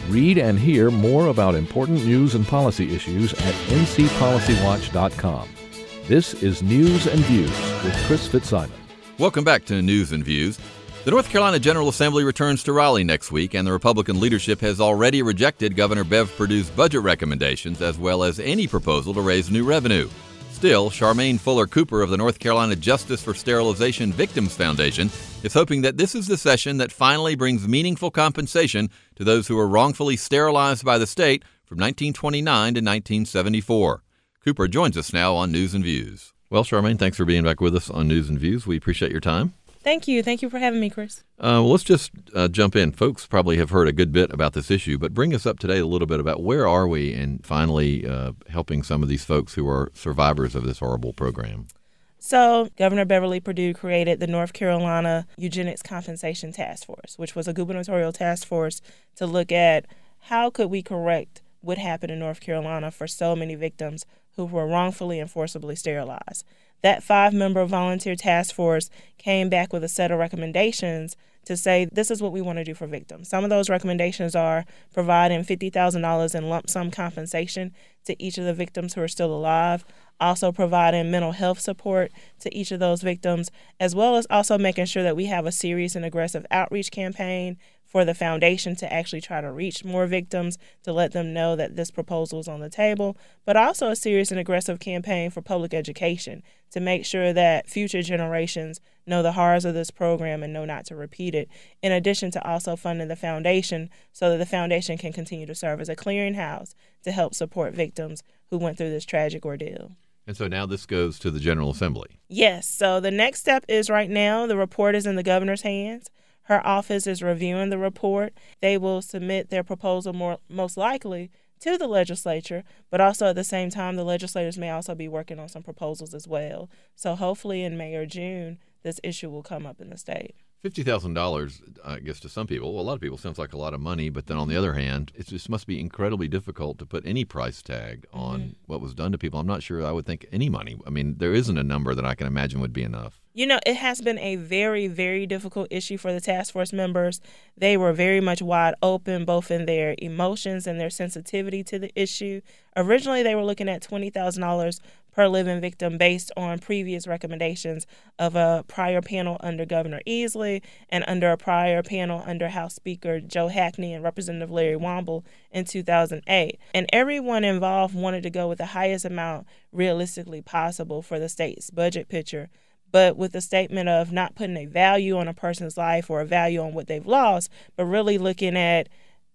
Read and hear more about important news and policy issues at ncpolicywatch.com. This is News and Views with Chris Fitzsimon. Welcome back to News and Views. The North Carolina General Assembly returns to Raleigh next week, and the Republican leadership has already rejected Governor Bev Perdue's budget recommendations as well as any proposal to raise new revenue. Still, Charmaine Fuller Cooper of the North Carolina Justice for Sterilization Victims Foundation is hoping that this is the session that finally brings meaningful compensation to those who were wrongfully sterilized by the state from 1929 to 1974. Cooper joins us now on News and Views. Well, Charmaine, thanks for being back with us on News and Views. We appreciate your time. Thank you. Thank you for having me, Chris. Well, let's just jump in. Folks probably have heard a good bit about this issue, but bring us up to date a little bit about where are we in finally helping some of these folks who are survivors of this horrible program. So Governor Beverly Perdue created the North Carolina Eugenics Compensation Task Force, which was a gubernatorial task force to look at how could we correct what happened in North Carolina for so many victims who were wrongfully and forcibly sterilized. That 5-member volunteer task force came back with a set of recommendations to say this is what we want to do for victims. Some of those recommendations are providing $50,000 in lump sum compensation to each of the victims who are still alive, also providing mental health support to each of those victims, as well as also making sure that we have a serious and aggressive outreach campaign for the foundation to actually try to reach more victims, to let them know that this proposal is on the table, but also a serious and aggressive campaign for public education to make sure that future generations know the horrors of this program and know not to repeat it, in addition to also funding the foundation so that the foundation can continue to serve as a clearinghouse to help support victims who went through this tragic ordeal. And so now this goes to the General Assembly. Yes. So the next step is right now the report is in the governor's hands. Her office is reviewing the report. They will submit their proposal most likely to the legislature, but also at the same time, the legislators may also be working on some proposals as well. So hopefully in May or June, this issue will come up in the state. $50,000, I guess, to some people, a lot of people, sounds like a lot of money. But then on the other hand, it just must be incredibly difficult to put any price tag on what was done to people. I'm not sure I would think any money. I mean, there isn't a number that I can imagine would be enough. You know, it has been a very, very difficult issue for the task force members. They were very much wide open, both in their emotions and their sensitivity to the issue. Originally, they were looking at $20,000 per living victim based on previous recommendations of a prior panel under Governor Easley and under a prior panel under House Speaker Joe Hackney and Representative Larry Womble in 2008. And everyone involved wanted to go with the highest amount realistically possible for the state's budget picture, but with the statement of not putting a value on a person's life or a value on what they've lost, but really looking at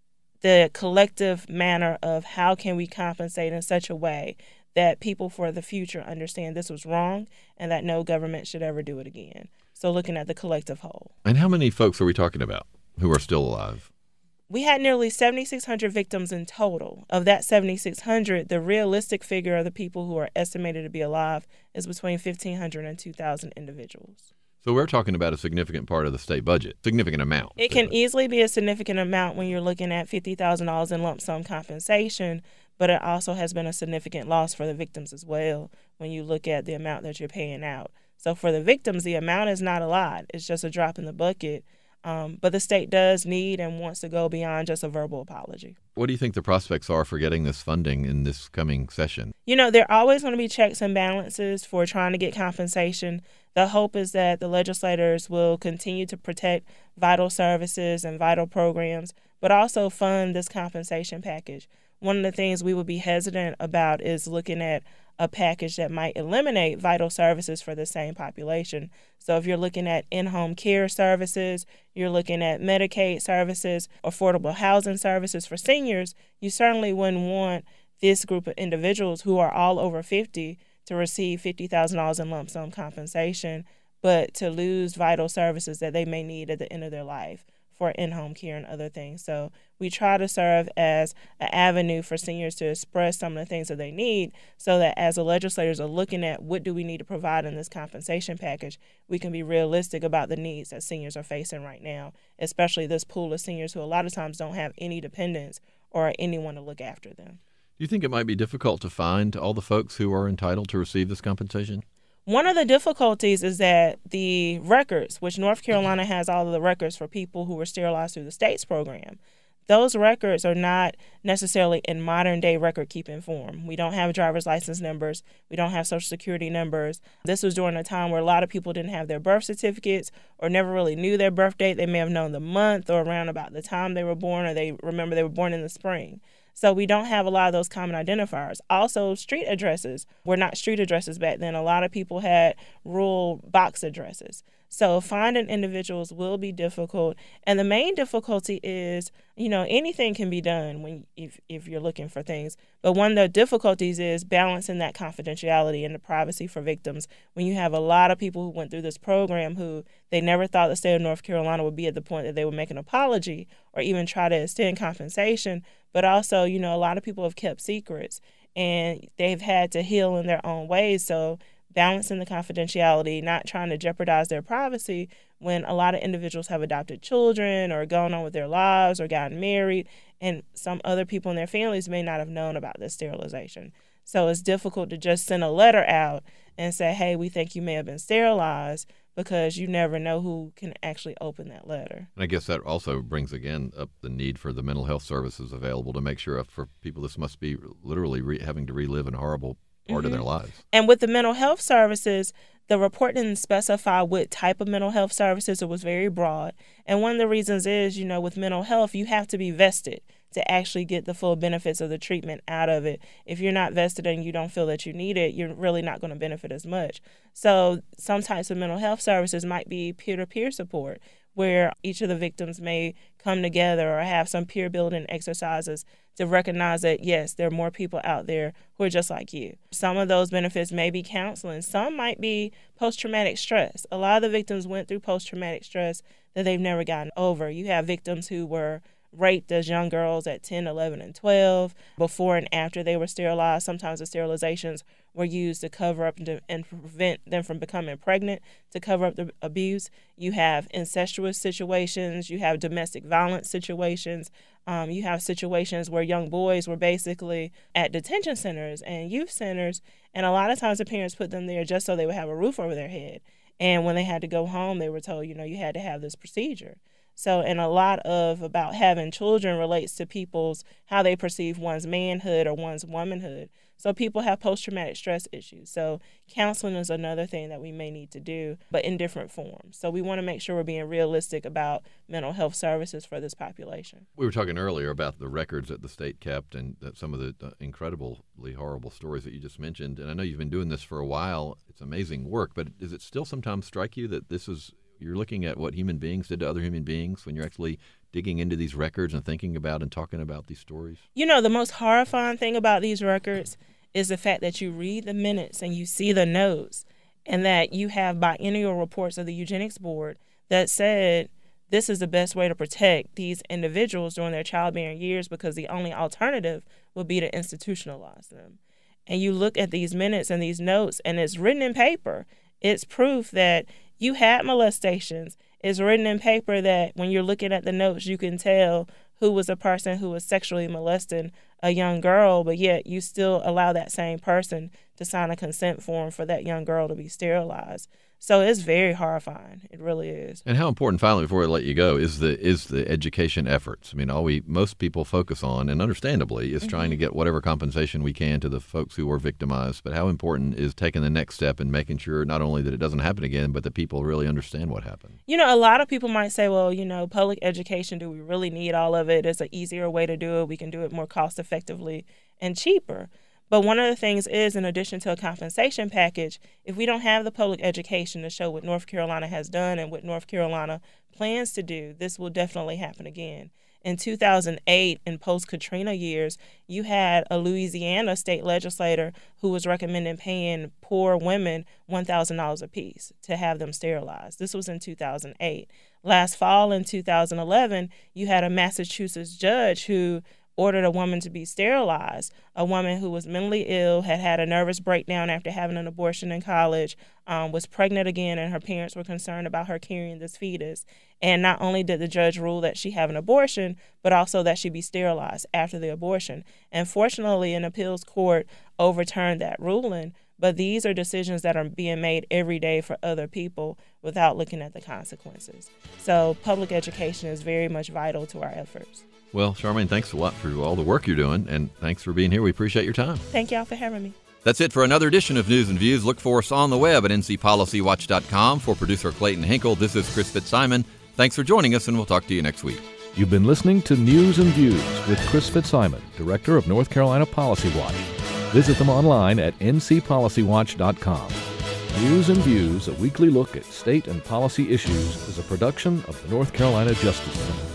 the collective manner of how can we compensate in such a way that people for the future understand this was wrong and that no government should ever do it again. So looking at the collective whole. And how many folks are we talking about who are still alive? We had nearly 7,600 victims in total. Of that 7,600, the realistic figure of the people who are estimated to be alive is between 1,500 and 2,000 individuals. So we're talking about a significant part of the state budget, significant amount. It can easily be a significant amount when you're looking at $50,000 in lump sum compensation, but it also has been a significant loss for the victims as well when you look at the amount that you're paying out. So for the victims, the amount is not a lot. It's just a drop in the bucket. But the state does need and wants to go beyond just a verbal apology. What do you think the prospects are for getting this funding in this coming session? You know, there are always going to be checks and balances for trying to get compensation. The hope is that the legislators will continue to protect vital services and vital programs, but also fund this compensation package. One of the things we would be hesitant about is looking at a package that might eliminate vital services for the same population. So if you're looking at in-home care services, you're looking at Medicaid services, affordable housing services for seniors, you certainly wouldn't want this group of individuals who are all over 50 to receive $50,000 in lump sum compensation, but to lose vital services that they may need at the end of their life for in-home care and other things. So we try to serve as an avenue for seniors to express some of the things that they need so that as the legislators are looking at what do we need to provide in this compensation package, we can be realistic about the needs that seniors are facing right now, especially this pool of seniors who a lot of times don't have any dependents or anyone to look after them. Do you think it might be difficult to find all the folks who are entitled to receive this compensation? One of the difficulties is that the records, which North Carolina has all of the records for people who were sterilized through the state's program, those records are not necessarily in modern day record keeping form. We don't have driver's license numbers. We don't have social security numbers. This was during a time where a lot of people didn't have their birth certificates or never really knew their birth date. They may have known the month or around about the time they were born, or they remember they were born in the spring. So we don't have a lot of those common identifiers. Also, street addresses were not street addresses back then. A lot of people had rural box addresses. So finding individuals will be difficult. And the main difficulty is, anything can be done if you're looking for things. But one of the difficulties is balancing that confidentiality and the privacy for victims when you have a lot of people who went through this program who they never thought the state of North Carolina would be at the point that they would make an apology or even try to extend compensation. But also, a lot of people have kept secrets and they've had to heal in their own ways. So balancing the confidentiality, not trying to jeopardize their privacy when a lot of individuals have adopted children or gone on with their lives or gotten married, and some other people in their families may not have known about this sterilization. So it's difficult to just send a letter out and say, hey, we think you may have been sterilized, because you never know who can actually open that letter. And I guess that also brings, again, up the need for the mental health services available to make sure for people this must be literally having to relive a horrible part of their lives. And with the mental health services, the report didn't specify what type of mental health services. It was very broad. And one of the reasons is, with mental health, you have to be vested to actually get the full benefits of the treatment out of it. If you're not vested and you don't feel that you need it, you're really not going to benefit as much. So some types of mental health services might be peer-to-peer support, where each of the victims may come together or have some peer building exercises to recognize that, yes, there are more people out there who are just like you. Some of those benefits may be counseling. Some might be post-traumatic stress. A lot of the victims went through post-traumatic stress that they've never gotten over. You have victims who were raped as young girls at 10, 11, and 12, before and after they were sterilized. Sometimes the sterilizations were used to cover up and prevent them from becoming pregnant, to cover up the abuse. You have incestuous situations. You have domestic violence situations. You have situations where young boys were basically at detention centers and youth centers, and a lot of times the parents put them there just so they would have a roof over their head. And when they had to go home, they were told, you had to have this procedure. So, and a lot of about having children relates to how they perceive one's manhood or one's womanhood. So people have post-traumatic stress issues. So counseling is another thing that we may need to do, but in different forms. So we want to make sure we're being realistic about mental health services for this population. We were talking earlier about the records that the state kept and some of the incredibly horrible stories that you just mentioned. And I know you've been doing this for a while. It's amazing work, but does it still sometimes strike you that you're looking at what human beings did to other human beings when you're actually digging into these records and thinking about and talking about these stories? The most horrifying thing about these records is the fact that you read the minutes and you see the notes, and that you have biennial reports of the Eugenics Board that said this is the best way to protect these individuals during their childbearing years, because the only alternative would be to institutionalize them. And you look at these minutes and these notes, and it's written in paper. It's proof that you had molestations. It's written in paper that when you're looking at the notes, you can tell who was a person who was sexually molesting a young girl, but yet you still allow that same person to sign a consent form for that young girl to be sterilized. So it's very horrifying. It really is. And how important, finally, before I let you go, is the education efforts? I mean, most people focus on, and understandably, is trying to get whatever compensation we can to the folks who were victimized. But how important is taking the next step and making sure not only that it doesn't happen again, but that people really understand what happened? A lot of people might say, well, public education, do we really need all of it? It's an easier way to do it. We can do it more cost effectively and cheaper. But one of the things is, in addition to a compensation package, if we don't have the public education to show what North Carolina has done and what North Carolina plans to do, this will definitely happen again. In 2008, in post-Katrina years, you had a Louisiana state legislator who was recommending paying poor women $1,000 apiece to have them sterilized. This was in 2008. Last fall, in 2011, you had a Massachusetts judge who ordered a woman to be sterilized, a woman who was mentally ill, had a nervous breakdown after having an abortion in college, was pregnant again, and her parents were concerned about her carrying this fetus. And not only did the judge rule that she have an abortion, but also that she be sterilized after the abortion. And fortunately, an appeals court overturned that ruling, but these are decisions that are being made every day for other people without looking at the consequences. So public education is very much vital to our efforts. Well, Charmaine, thanks a lot for all the work you're doing, and thanks for being here. We appreciate your time. Thank y'all for having me. That's it for another edition of News and Views. Look for us on the web at ncpolicywatch.com. For producer Clayton Hinkle, this is Chris Fitzsimon. Thanks for joining us, and we'll talk to you next week. You've been listening to News and Views with Chris Fitzsimon, Director of North Carolina Policy Watch. Visit them online at ncpolicywatch.com. News and Views, a weekly look at state and policy issues, is a production of the North Carolina Justice Center.